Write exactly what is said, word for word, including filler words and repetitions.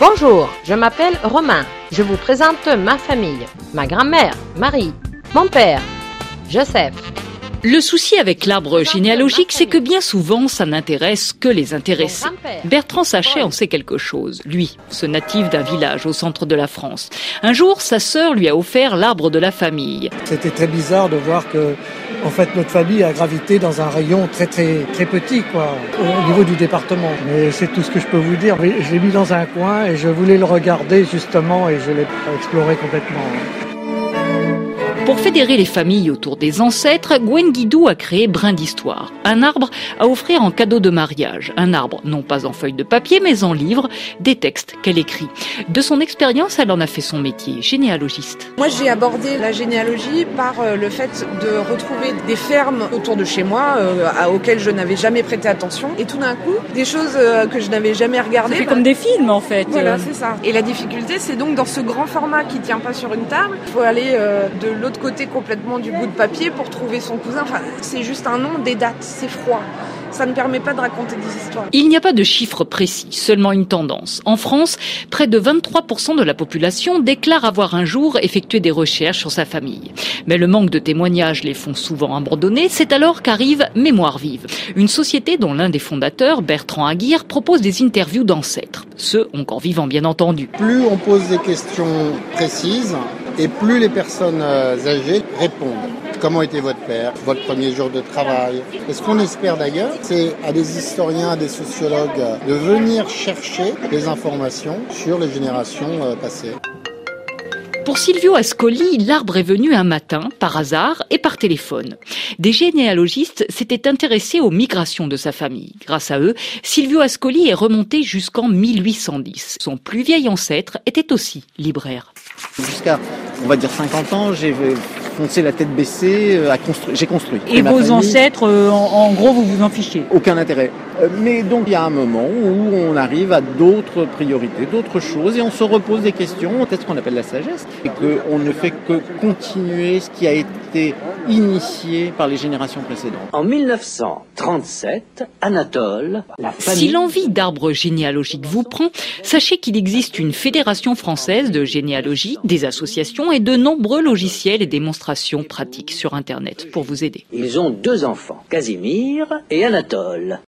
Bonjour, je m'appelle Romain. Je vous présente ma famille. Ma grand-mère, Marie. Mon père, Joseph. Le souci avec l'arbre généalogique, c'est que bien souvent, ça n'intéresse que les intéressés. Bertrand Sachet en sait quelque chose. Lui, ce natif d'un village au centre de la France. Un jour, sa sœur lui a offert l'arbre de la famille. C'était très bizarre de voir que, en fait, notre famille a gravité dans un rayon très très très petit, quoi, au niveau du département. Mais c'est tout ce que je peux vous dire. Je l'ai mis dans un coin et je voulais le regarder justement et je l'ai exploré complètement. Pour fédérer les familles autour des ancêtres, Gwen Guidou a créé Brin d'Histoire, un arbre à offrir en cadeau de mariage. Un arbre non pas en feuille de papier, mais en livre, des textes qu'elle écrit. De son expérience, elle en a fait son métier, généalogiste. Moi, j'ai abordé la généalogie par le fait de retrouver des fermes autour de chez moi, euh, auxquelles je n'avais jamais prêté attention. Et tout d'un coup, des choses euh, que je n'avais jamais regardées. C'est bah, comme des films, en fait. Voilà, c'est ça. Et la difficulté, c'est donc dans ce grand format qui tient pas sur une table, il faut aller euh, de l'autre côté complètement du bout de papier pour trouver son cousin. Enfin, c'est juste un nom, des dates, c'est froid. Ça ne permet pas de raconter des histoires. Il n'y a pas de chiffre précis, seulement une tendance. En France, près de vingt-trois pour cent de la population déclare avoir un jour effectué des recherches sur sa famille. Mais le manque de témoignages les font souvent abandonner. C'est alors qu'arrive Mémoire vive, une société dont l'un des fondateurs, Bertrand Aguirre, propose des interviews d'ancêtres, ceux encore vivants bien entendu. Plus on pose des questions précises, et plus les personnes âgées répondent. Comment était votre père, votre premier jour de travail? Et ce qu'on espère d'ailleurs, c'est à des historiens, à des sociologues de venir chercher des informations sur les générations passées. Pour Silvio Ascoli, l'arbre est venu un matin, par hasard et par téléphone. Des généalogistes s'étaient intéressés aux migrations de sa famille. Grâce à eux, Silvio Ascoli est remonté jusqu'en mille huit cent dix. Son plus vieil ancêtre était aussi libraire. Jusqu'à, on va dire, cinquante ans, j'ai foncé la tête baissée, à construire, j'ai construit. Et, et vos famille, ancêtres, euh, en, en gros, vous vous en fichez? Aucun intérêt. Mais donc, il y a un moment où on arrive à d'autres priorités, d'autres choses, et on se repose des questions, peut-être ce qu'on appelle la sagesse, et qu'on ne fait que continuer ce qui a été initié par les générations précédentes. En mille neuf cent trente-sept, Anatole, la famille... Si l'envie d'arbre généalogique vous prend, sachez qu'il existe une fédération française de généalogie, des associations et de nombreux logiciels et démonstrations pratiques sur Internet pour vous aider. Ils ont deux enfants, Casimir et Anatole.